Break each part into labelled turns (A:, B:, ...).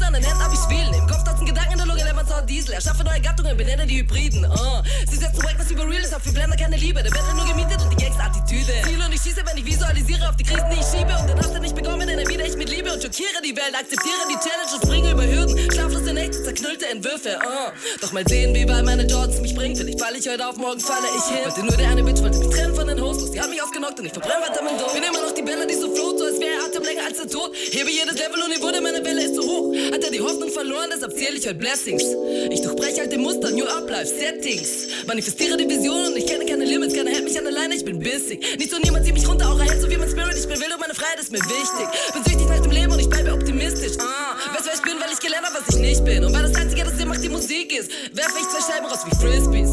A: an den Händen hab ich Schwelen. Im Kopf tatzen Gedanken in der Lunge, lernt man Diesel. Erschaffe neue Gattungen, benenne die Hybriden. Sie setzen Wackness über Real, ist auf für Blender keine Liebe. Der Bänder nur gemietet und die Gangster-Attitüde. Ziel und ich schieße, wenn ich visualisiere auf die Krisen, die ich schiebe. Und den hast du nicht bekommen, denn erwidere ich mit Liebe und schockiere die Welt. Akzeptiere die Challenge und springe über Hürden. Schlaflose Nächte, zerknüllte Entwürfe. Doch mal sehen, wie weit meine Jordans mich bringen. Vielleicht falle ich heute auf, morgen falle ich hin. Heute nur der eine Bitch wollte mich trennen von den Hostos. Die haben mich ausgenockt und ich verbrenne weiter mit Dom. Bin immer noch die Bälle, die so float, so als wäre Atem länger als der Tod. Hebe jedes Level und die Wurde, meine Welle ist so hoch. Hat er die Hoffnung verloren, deshalb zähle ich heute Blessings. Ich durchbreche alte Muster, New Up Life, Settings. Manifestiere die Vision und ich kenne keine Limits. Keiner hält mich an der Leine, ich bin bissig. Nicht so niemand zieht mich runter, auch erhält so wie mein Spirit. Ich bin wild und meine Freiheit ist mir wichtig. Bin süchtig nach dem Leben und ich bleibe optimistisch. Weißt du, wer ich bin, weil ich gelernt habe, was ich nicht bin. Und weil das Einzige, das Sinn macht, die Musik ist, werfe ich 2 Scheiben raus wie Frisbees.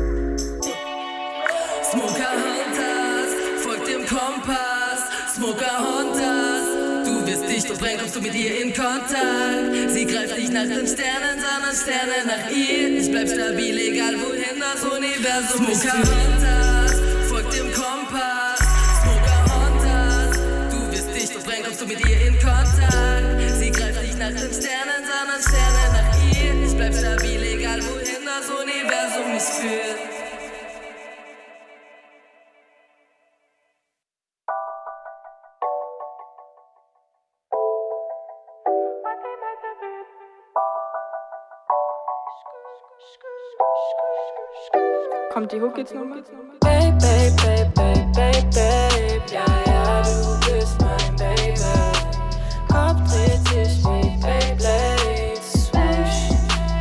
A: Smoker Hunters, folgt dem Kompass. Smoker Hunters, du wirst dich durchbrennen, kommst du mit ihr in Kontakt. Sie greift nicht nach den Sternen, sondern Sterne nach ihr. Ich bleib stabil, egal wohin das Universum mich führt. Smoker Hunters, folgt dem Kompass. Smoker Hunters, du wirst dich durchbrennen, kommst du mit ihr in Kontakt. Sie greift nicht nach den Sternen, sondern Sterne nach ihr. Ich bleib stabil, egal wohin das Universum mich führt.
B: Kommt die Hook jetzt nochmal?
C: Babe, babe, babe, babe, babe, babe. Ja, ja, du bist mein Baby. Kopf dreht sich wie Beyblade. Swish,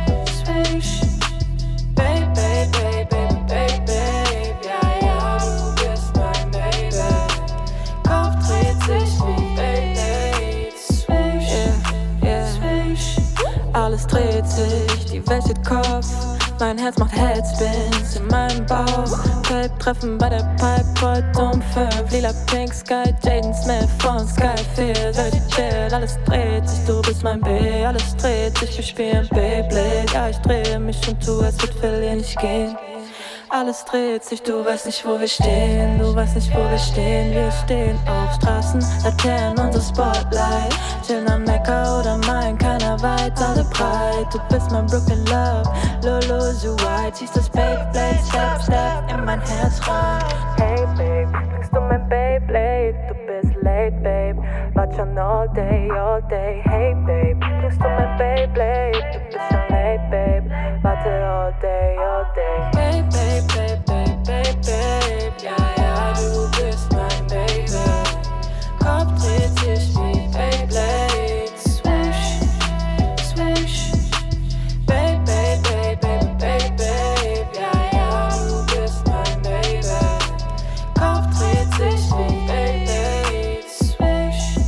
C: swish. Babe, babe, babe, babe, babe, babe. Ja, ja, du bist mein Baby. Kopf dreht sich wie Beyblade. Swish, yeah, swish. Alles dreht sich, die Welt steht Kopf. Mein Herz macht Headspins in meinem Bauch. Gelb treffen bei der Pipe, heute um 5. Lila Pink Sky, Jaden Smith von Skyfield. Dirty Chill, alles dreht sich, du bist mein B. Alles dreht sich, wir spielen Beyblade. Ja, ich drehe mich und tu, es wird verlieren, nicht gehen. Alles dreht sich, du weißt nicht, wo wir stehen. Du weißt nicht, wo wir stehen. Wir stehen auf Straßen, Laternen, unser Spotlight. Chillen am Neckar oder Main, keiner weit, alle breit. Du bist mein Brooklyn Love, Lolo, so white. Siehst das Beyblade, Step, Step in mein Herz rein. Hey Babe, bringst du mein Beyblade? Du bist late, Babe. Wart schon all day, all day. Hey Babe, bringst du mein Beyblade? Du bist schon late, Babe. Warte all day, all day. Babe, babe, babe, babe, babe, babe. Ja, ja, du bist mein Baby. Kopf dreht sich wie Beyblade. Swish, swish. Babe, babe, babe, babe, babe, babe. Ja, ja, du bist mein Baby. Kopf dreht sich wie Beyblade. Swish,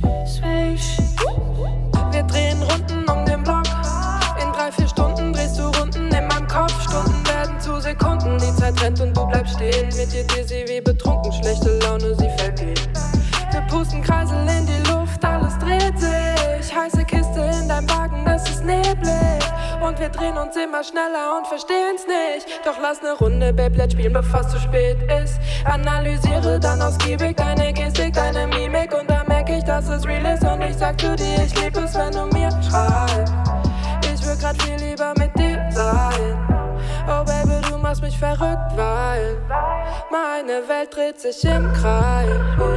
C: swish. Wir drehen Runden um den Block. In 3-4 Stunden drehst du Runden in meinem Kopf. Stunden werden zu Sekunden. Die Zeit rennt und du bleibst stehen. Mit dir dizzy wie betrunken. Schlechte Laune, sie vergeht. Wir pusten Kreisel in die Luft, alles dreht sich. Heiße Kiste in deinem Wagen, es ist neblig. Und wir drehen uns immer schneller und verstehen's nicht. Doch lass ne Runde Beyblade spielen, bevor es zu spät ist. Analysiere dann ausgiebig deine Gestik, deine Mimik. Und da merke ich, dass es real ist. Und ich sag zu dir, ich lieb es, wenn du mir schreibst. Ich will grad viel lieber mit dir sein. Oh Baby, du machst mich verrückt, weil meine Welt dreht sich im Kreis.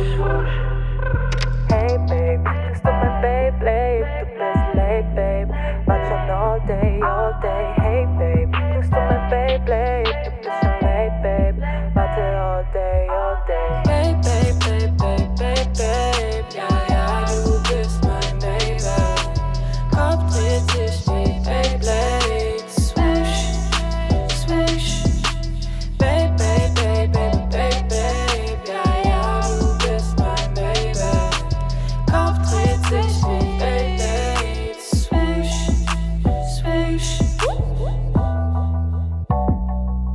C: Hey Babe, bist du mein Beyblade? Du bist late, Babe. Wart schon all day, all day. Hey Babe, bist du mein Beyblade? Du bist schon late, Babe. Warte all day, all day. Babe, babe, babe, babe, babe, babe. Ja, ja, du bist mein Baby. Kopf dreht sich wie Beyblade. Swish, swish. Babe, babe, babe, babe, babe, babe. Ja, ja, du bist mein Baby. Kopf dreht sich wie Beyblade. Swish, swish.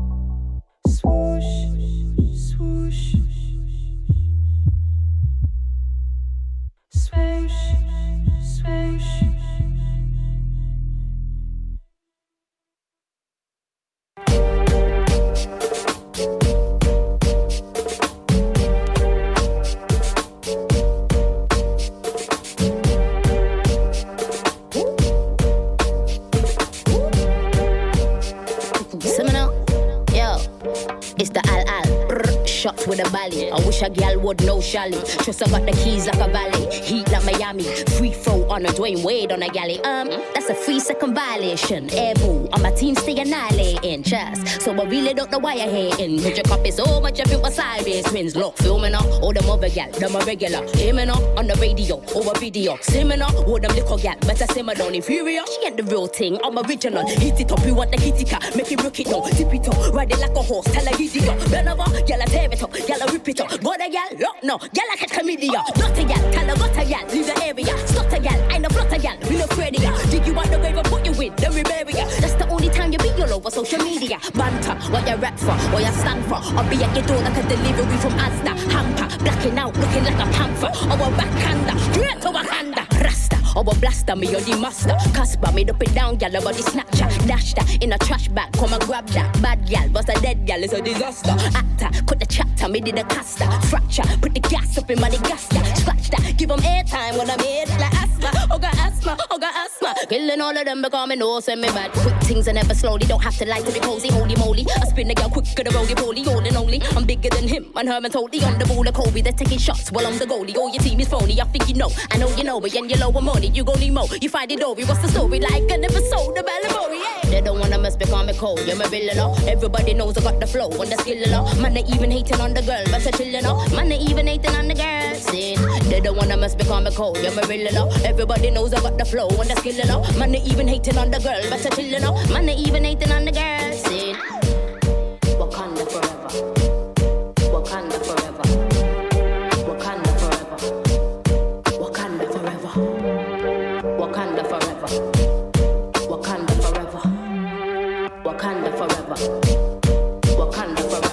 D: shots with a bally. I wish a gal would know Shally. Trust I got the keys like a valet. Heat like Miami. Free throw on a Dwayne Wade on a galley. That's a 3 second violation. Air boo, on my team stay annihilating. Trust, so I really don't know why you're hating. Cause your copy so much of it was sideways twins. Look, filming up, all them other gal, them a regular. Aiming up on the radio, over video. Simming up, all them little gal, better simmer down. Inferior, she ain't the real thing, I'm original. Hit it up, you want the kitty cat, make it rock it down. Tip it up, ride it like a horse, tell her giddy up. Bend over, gal a tear it up, gal a rip it up. Go the gal, look no, gal a catch chlamydia. Not a gal, tell her what a gal, leave the area. Stop a gal, I know flot a gal, we no afraid of ya. Dig you out the grave and put you in, then we bury ya. That's the only time you be all over social media. Banter, what you rap for, what you stand for. I'll be at your door like a delivery from Asda. Hamper, blacking out, looking like a panther. Or a backhander, straight to Wakanda. Rasta, or a blaster, me or the master. Casper, me up it down, gal, about the snatcher. Dash that in a trash bag, come and grab that. Bad gal, bust a dead gal, it's a disaster. Actor, cut the chapter, me did a caster. Fracture, put the gas up in my gas, scratch that. Give them airtime when I made like asthma. Oh, got asthma, oh, got asthma. Killing all of them because me know, send me bad. Quick things and never slowly, don't have to like to be cozy. Holy moly, I spin the girl quicker than roly poly. All and only, I'm bigger than him and Herman totally on the ball of Kobe. They're taking shots while I'm the goalie. Oh, your team is phony, I think you know. I know you know, but when you low money, you gon' need more. You find it over, what's the story like? An episode of Balamori, yeah. They don't wanna mess because me cold, you're my villain, everybody knows I got the flow and the skill, man, they even hating on the girl, but I chillin', man, they even hating on the girl. See, they don't wanna mess because me cold, you're my villain, everybody knows I got the flow and the skill, man, they even hating on the girl, but I chillin', man, they even hating on the girl. See, Wakanda forever, Wakanda forever, Wakanda forever, Wakanda forever, Wakanda forever, Wakanda forever, Wakanda forever, Wakanda forever.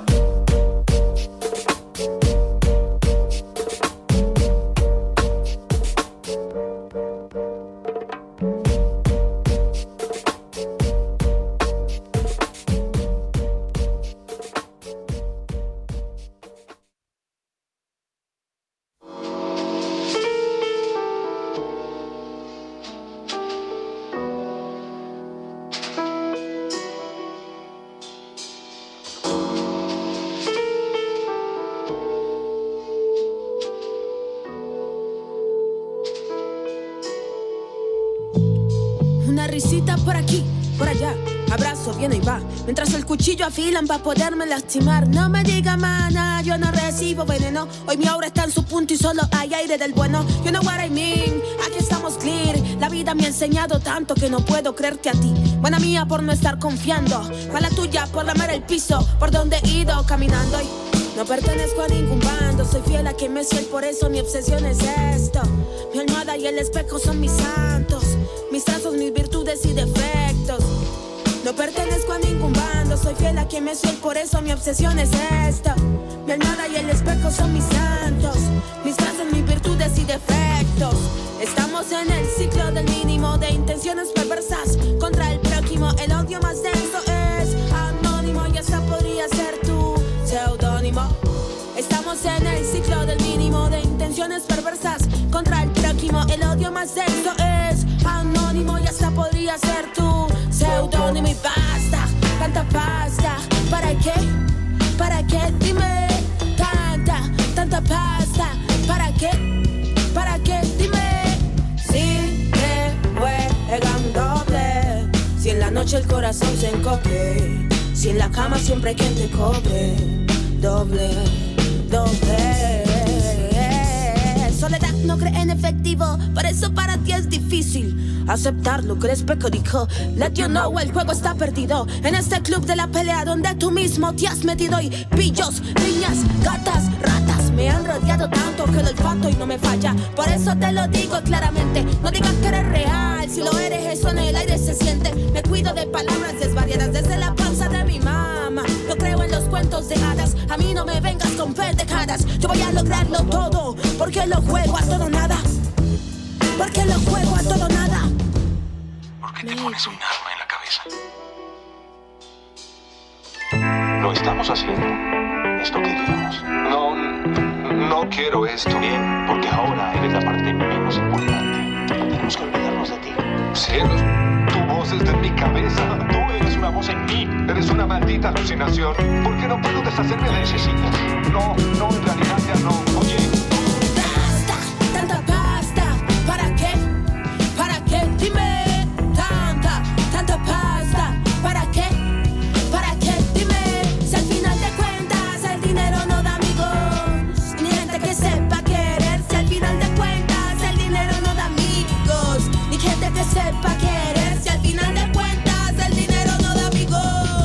E: Risita por aquí, por allá, abrazo, viene y va. Mientras el cuchillo afilan para poderme lastimar. No me diga mana, yo no recibo veneno. Hoy mi aura está en su punto y solo hay aire del bueno. You know what I mean, aquí estamos clear. La vida me ha enseñado tanto que no puedo creerte a ti. Buena mía por no estar confiando, mala tuya por lamer el piso por donde he ido caminando. Y no pertenezco a ningún bando, soy fiel a quien me soy, por eso mi obsesión es esto. Mi almohada y el espejo son mis santos, mis trazos, mis virtudes y defectos. No pertenezco a ningún bando, soy fiel a quien me soy, por eso mi obsesión es esto. Mi almohada y el espejo son mis santos, mis trazos, mis virtudes y defectos. Estamos en el ciclo del mínimo de intenciones perversas contra el prójimo. El odio más denso es anónimo y esa podría ser tu seudónimo. Estamos en el ciclo del mínimo de intenciones perversas contra el prójimo. El odio más denso es anónimo y hasta podría ser tu seudónimo. Y basta, tanta pasta, ¿para qué? ¿Para qué? Dime, tanta pasta, ¿para qué? ¿Para qué? Dime. Si te juegan doble, si en la noche el corazón se encoge, si en la cama siempre hay quien te cobre, doble. Soledad no cree en efectivo, por eso para ti es difícil aceptarlo. Crees peco, dijo, let you know, el juego está perdido. En este club de la pelea donde tú mismo te has metido. Y pillos, niñas, gatas, ratas me han rodeado tanto que el olfato y no me falla. Por eso te lo digo claramente, no digas que eres real, si lo eres eso en el aire se siente. Me cuido de palabras desvariadas desde la panza de mi mamá. No creo en los cuentos de hadas, a mí no me vengas con pendejadas. Yo voy a lograrlo todo, porque lo juego a todo nada. Porque lo juego a todo nada.
F: ¿Por qué te pones un arma en la cabeza? Lo estamos haciendo. Esto queríamos. No quiero esto. Bien, porque ahora eres la parte menos importante. Tenemos que olvidarnos de ti. Cielos, tu voz está en mi cabeza. Tú eres una voz en mí. Eres una maldita alucinación. ¿Por qué que no puedo deshacerme de ese sitio. No, en realidad ya no. Oye.
E: Basta, tanta pasta. ¿Para qué? ¿Para qué? Dime. Tanta pasta. ¿Para qué? ¿Para qué? Dime. Si al final de cuentas el dinero no da amigos, ni gente que sepa querer. Si al final de cuentas el dinero no da amigos, ni gente que sepa querer. Si al final de cuentas el dinero no da amigos.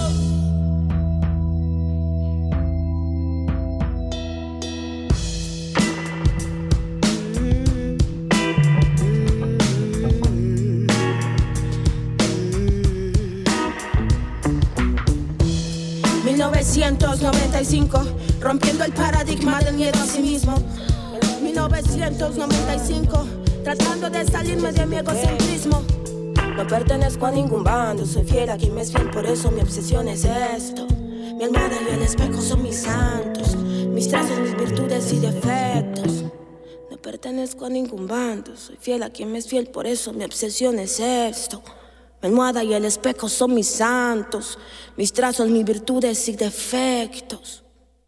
E: ...1995... rompiendo el paradigma del miedo a sí mismo. 1995... tratando de salirme de mi egocentrismo. No pertenezco a ningún bando, soy fiel a quien me es fiel, por eso mi obsesión es esto. Mi almohada y el espejo son mis santos, mis trazos, mis virtudes y defectos. No pertenezco a ningún bando, soy fiel a quien me es fiel, por eso mi obsesión es esto. Mi almohada y el espejo son mis santos, mis trazos, mis virtudes y defectos.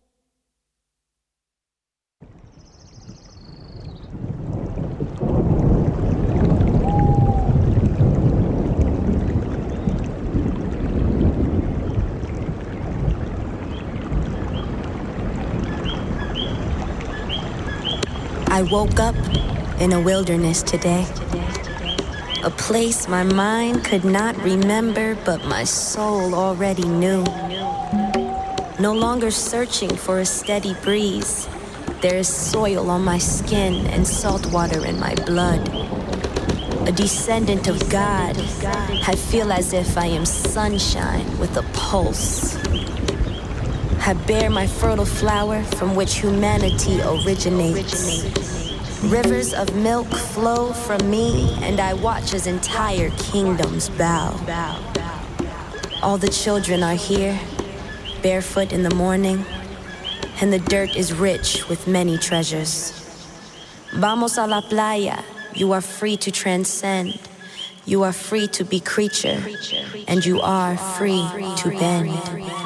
G: I woke up in a wilderness today. A place my mind could not remember, but my soul already knew. No longer searching for a steady breeze. There is soil on my skin and salt water in my blood. A descendant of God, I feel as if I am sunshine with a pulse. I bear my fertile flower from which humanity originates. Rivers of milk flow from me, and I watch as entire kingdoms bow. All the children are here, barefoot in the morning, and the dirt is rich with many treasures. Vamos a la playa, you are free to transcend. You are free to be creature, and you are free to bend.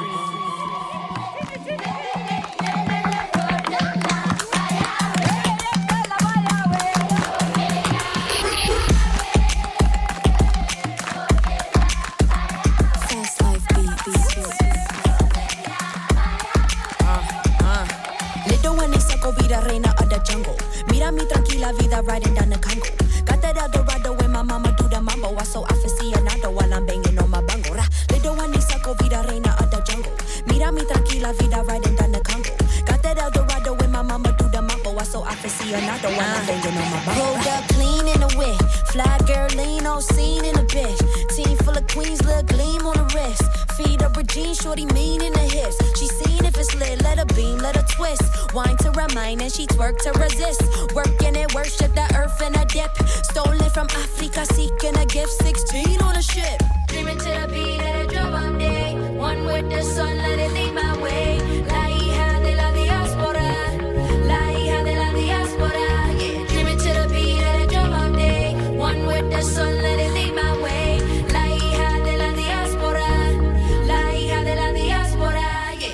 E: Riding down the Congo. Got that Eldorado when my mama do the mambo. I so aficionado while I'm banging on my bango. Little one is saco vida reina of the jungle. Mira mi tranquila vida riding down the Congo. Got that Eldorado when my mama do the mambo. I so aficionado while I'm banging on my bango. Pulled up clean in the whip. Fly girl lean on scene in a bitch. Team full of queens, little gleam on the wrist. Feed up her jeans, shorty mean in the hips. She seen if it's lit, let her beam, let her twist. Wine to remind and she twerk to resist. Working it, worship the earth in a dip. Stolen from Africa, seeking a gift. 16 on a ship. Dreaming to the beat of the drum all day. One with the sun, let it lead my way. La hija de la diáspora. La hija de la diáspora. Yeah, dreaming to the beat of the drum all day. One with the sun, let it lead my way. La hija de la diáspora. La hija de la diáspora. Yeah.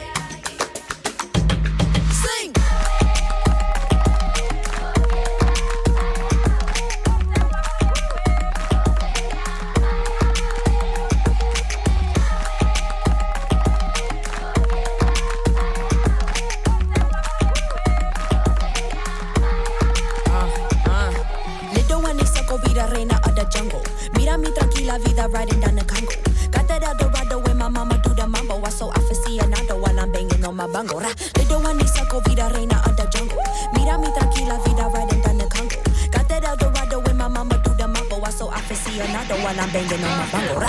E: Sing. Vida riding down the Congo. Got that Eldorado when my mama do the mambo. I so aficionado while I'm banging on my bango. Little one is saco vida reina of the jungle. Mira mi tranquila vida riding down the Congo. Got that Eldorado when my mama do the mambo. I so aficionado while I'm banging on my bango.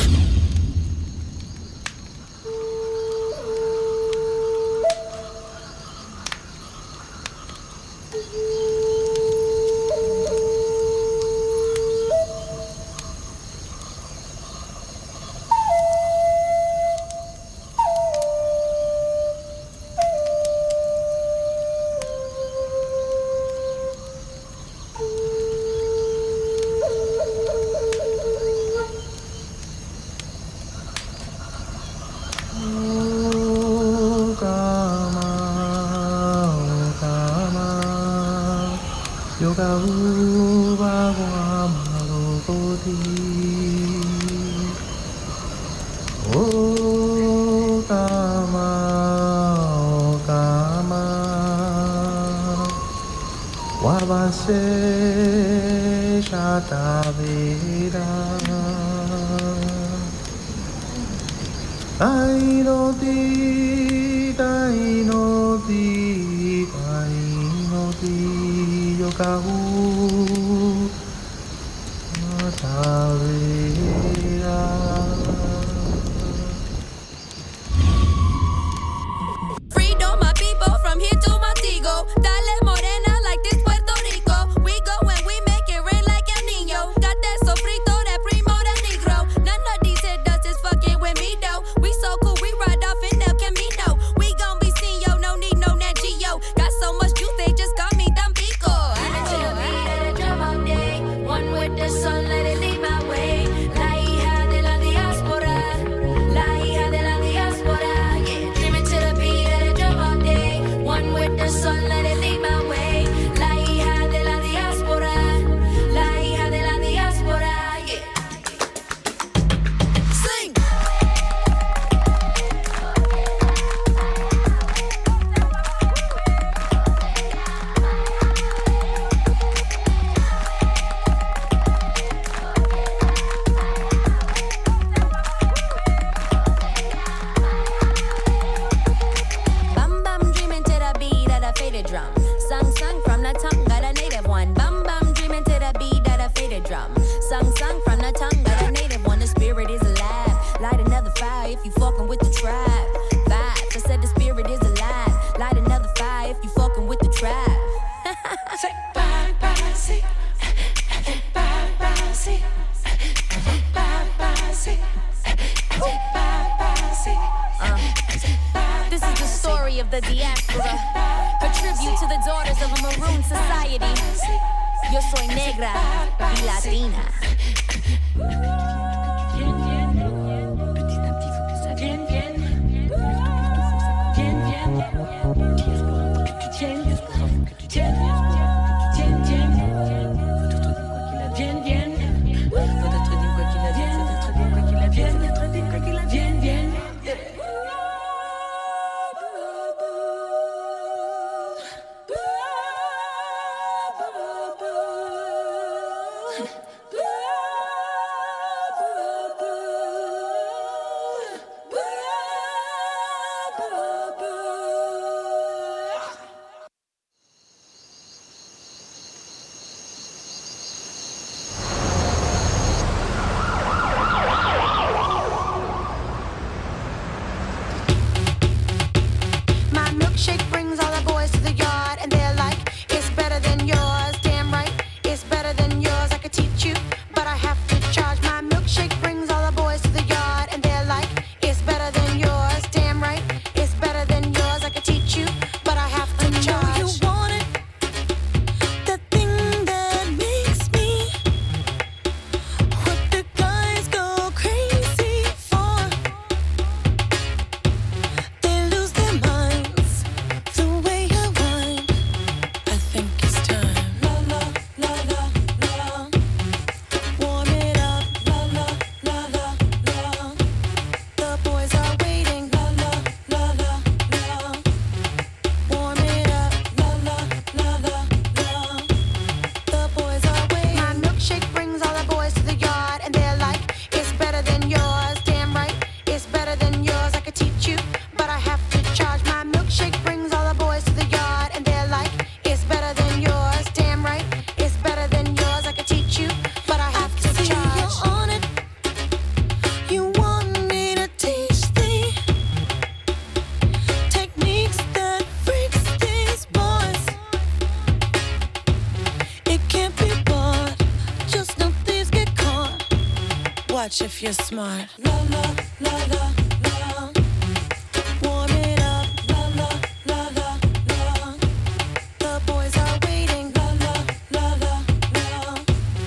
H: Watch if you're smart. La la la la la. Warm it up. La la la la la. The boys are waiting. La la la la la.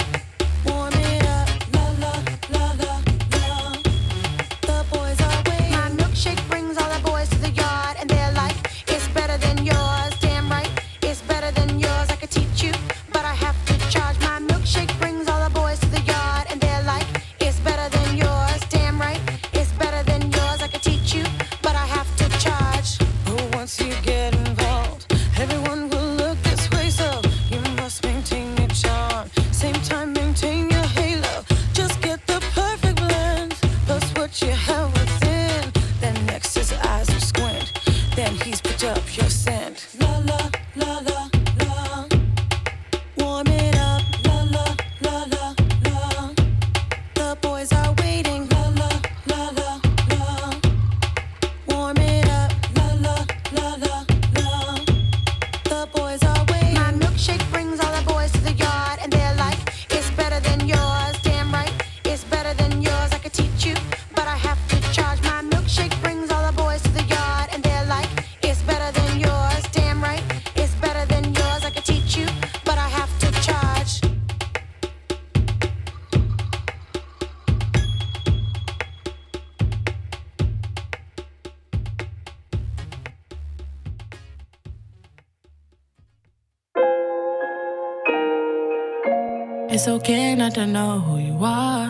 H: Warm it up. La la la la la. The boys are waiting.
E: My milkshake brings all the boys to the yard, and they're like, it's better than yours. Damn right, it's better than yours. I could teach you, but I have
H: once you get involved, everyone will look this way, so you must maintain your charm. Same time, maintain your halo. Just get the perfect blend, plus what you have within. Then next his eyes will squint, then he's put up your scent. La la la la la. Warm it up, la la la la la. The boys are waiting, la la la la la. Warm it up, la la la la la. The boys are waiting.
E: My milkshake brings all the boys to the yard, and they're like, it's better than yours. Damn right, it's better than yours. I could teach you, but I have to charge. My milkshake brings all the boys to the yard, and they're like, it's better than yours. Damn right, it's better than yours. I could teach you, but I have to charge.
C: It's okay not to know who you are.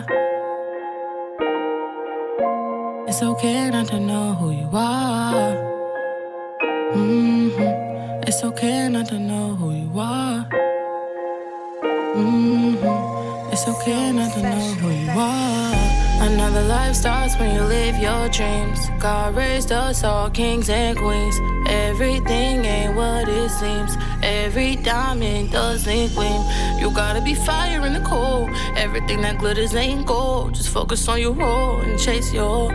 C: It's okay not to know who you are. It's okay not to know who you are. It's okay not to know who you are. Another life starts when you live your dreams. God raised us all kings and queens. Everything ain't what it seems. Every diamond doesn't gleam. You gotta be fire in the cold. Everything that glitters ain't gold. Just focus on your role and chase your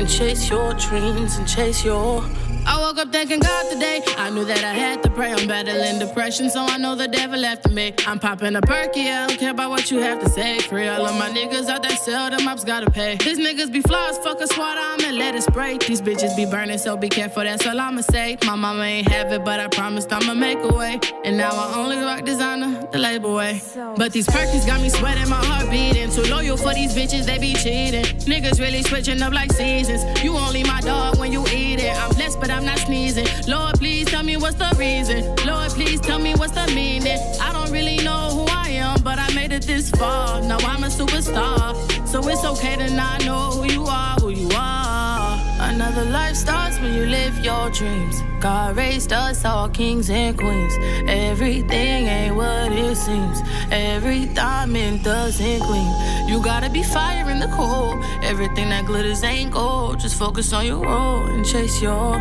C: dreams and chase your. I woke up thanking God today. I knew that I had to pray. I'm battling depression, so I know the devil after me. I'm popping a perky, I don't care about what you have to say. Free all of my niggas out that sell, them ops gotta pay. These niggas be flaws, fuck a SWAT, I'ma let it spray. These bitches be burning, so be careful, that's all I'ma say. My mama ain't have it, but I promised I'ma make a way. And now I only rock designer, the label way. But these perkies got me sweating, my heart beating. Too loyal for these bitches, they be cheating. Niggas really switching up like seasons. You only my dog when you eat it. I'm blessed, but I'm not sneezing. Lord, please tell me what's the reason. Lord, please tell me what's the meaning. I don't really know who I am, but I made it this far. Now I'm a superstar, so it's okay to not know who you are, who you are. Another life starts when you live your dreams. God raised us all kings and queens. Everything ain't what it seems. Every diamond doesn't gleam. You gotta be fire in the cold. Everything that glitters ain't gold. Just focus on your role and chase your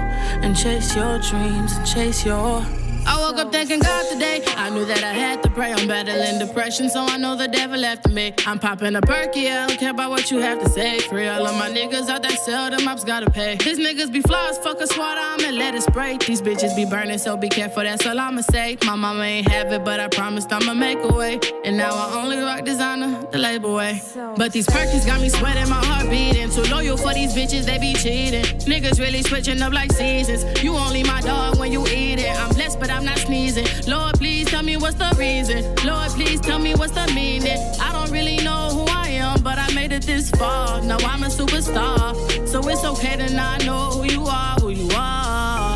C: dreams and chase your. I woke up thanking God today. I knew that I had to pray. I'm battling depression, so I know the devil after me. I'm popping a perky, I don't care about what you have to say. Free all of my niggas out that sell, them ops gotta pay. These niggas be flaws, fuck a SWAT, I'ma let it spray. These bitches be burning, so be careful, that's all I'ma say. My mama ain't have it, but I promised I'ma make a way. And now I only rock designer, the label way. But these perkies got me sweating, my heart beating. Too loyal for these bitches, they be cheating. Niggas really switching up like seasons. You only my dog when you eat it. I'm blessed, but I'm not sneezing. Lord, please tell me what's the reason. Lord, please tell me what's the meaning. I don't really know who I am, but I made it this far. Now I'm a superstar, so it's okay to not know who you are, who you are.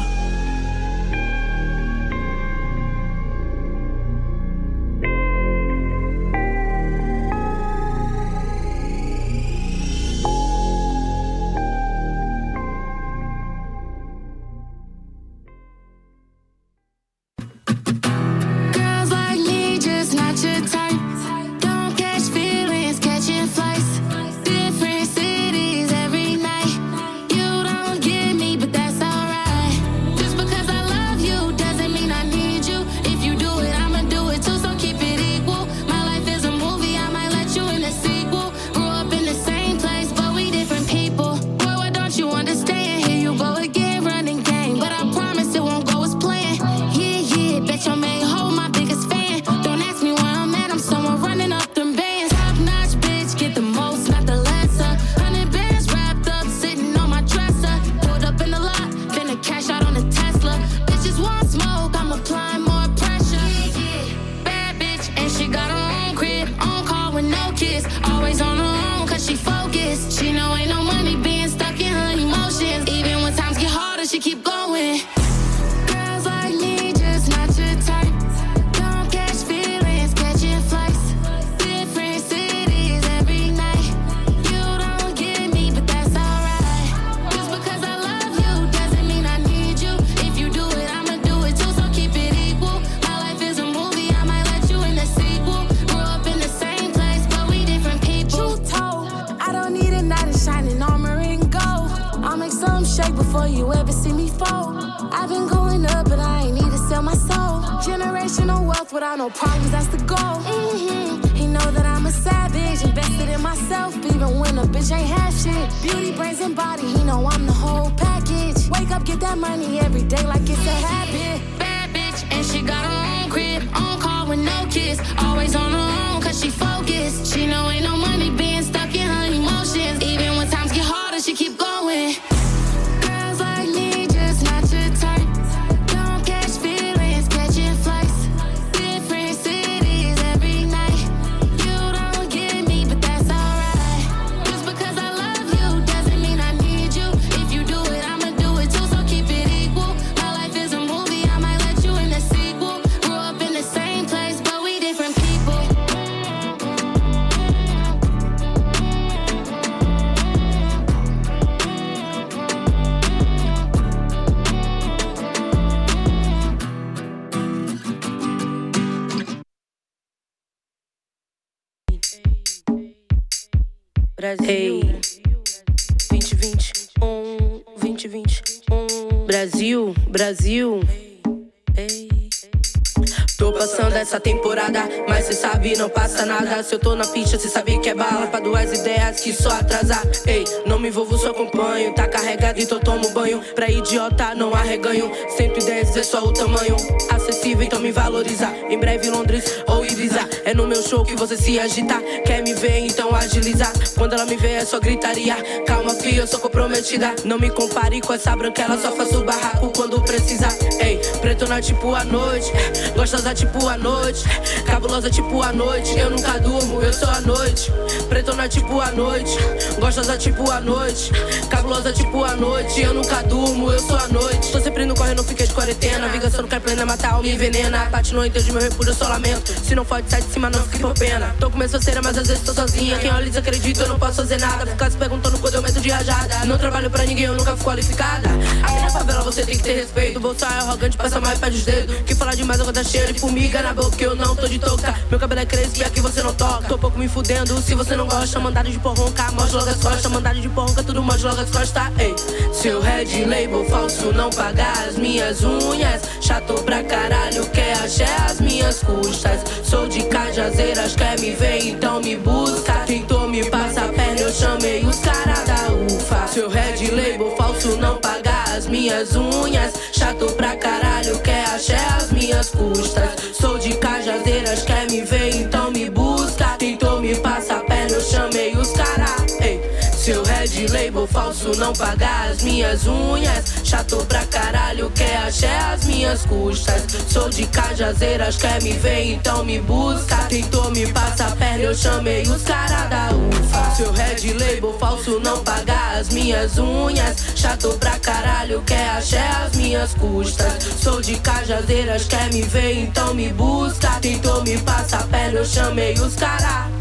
C: If you do
H: wealth without no problems, that's the goal. He know that I'm a savage, invested in myself, even when a bitch ain't half shit. Beauty, brains, and body, he know I'm the whole package. Wake up, get that money every day like it's a habit. Bad bitch, and she got her own crib, on call with no kids, always on her own, cause she focused. She know ain't no money being stuck in her emotions. Even when times get harder, she keep going. Girls like me, just not your type. Don't catch feelings, catching flights. Different cities every night. You don't get me, but that's alright. Just because I love you doesn't mean I need you. If you do it, I'ma do it too, so keep it equal. My life is a movie, I might let you in the sequel. Grew up in the same place, but we different people.
I: Brasil, 2021, 2021. Brasil, Brasil. Ei. Tô passando essa temporada, mas cê sabe, não passa nada. Se eu tô na pista, cê sabe que é bala pra duas ideias que só atrasar. Ei, não me envolvo, só acompanho. Tá carregado, então tomo banho. Pra idiota não há reganho. 110 é só o tamanho. Acessível, então me valoriza. Em breve Londres ou Ibiza. É no meu show que você se agita. Quer me ver, então agiliza. Quando ela me vê é só gritaria. Calma, filha, eu sou comprometida. Não me compare com essa branquela, só faço barraco quando precisa. Ei, pretona tipo a noite, gostosa tipo a noite, cabulosa tipo a noite. Eu nunca durmo, eu sou a noite. Pretona tipo a noite, gostosa tipo a noite, cabulosa tipo a noite. Eu nunca durmo, eu sou a noite. Tô sempre no corre, não fiquei de quarentena. Vingança não quer plena, matar ou me envenena. Bate no entende meu repúdio, eu só lamento. Se não pode sair de cima, não fique por pena. Tô com minha solteira, mas às vezes tô sozinha. Quem olha desacredita, eu não posso fazer nada. Ficar se perguntando quando eu meto de rajada. Não trabalho pra ninguém, eu nunca fui qualificada. Aqui na favela você tem que ter respeito. Bolsa é arrogante, passa mais perde os dedos. Que falar demais, a tá cheia de formiga na boca, eu não tô de touca. Meu cabelo é crespo e aqui você não toca. Tô pouco me fudendo, se você não gosta. Mandado de porronca, mostra logo as costas. Mandado de porronca, tudo mostra logo as costas. Ei, seu red label falso não pagar as minhas unhas. Chato pra caralho, quer axé as minhas custas. Sou de Cajazeiras, quer me ver, então me busca. Tentou me passar a perna, eu chamei os caras da UFA. Seu red label falso não pagar as minhas unhas. Chato pra caralho, quer axé as minhas custas. Sou de Cajazeiras, quer me ver, então me busca. Tentou me passar a perna, eu chamei os caras. Seu red label falso não pagar as minhas unhas. Chato pra caralho, quer axé as minhas custas. Sou de Cajazeiras, quer me ver, então me busca. Tentou me passar a perna, eu chamei os caras da UFA. Seu red label falso não pagar as minhas unhas. Chato pra caralho, quer axé as minhas custas. Sou de Cajazeiras, quer me ver, então me busca. Tentou me passar a perna, eu chamei os caras.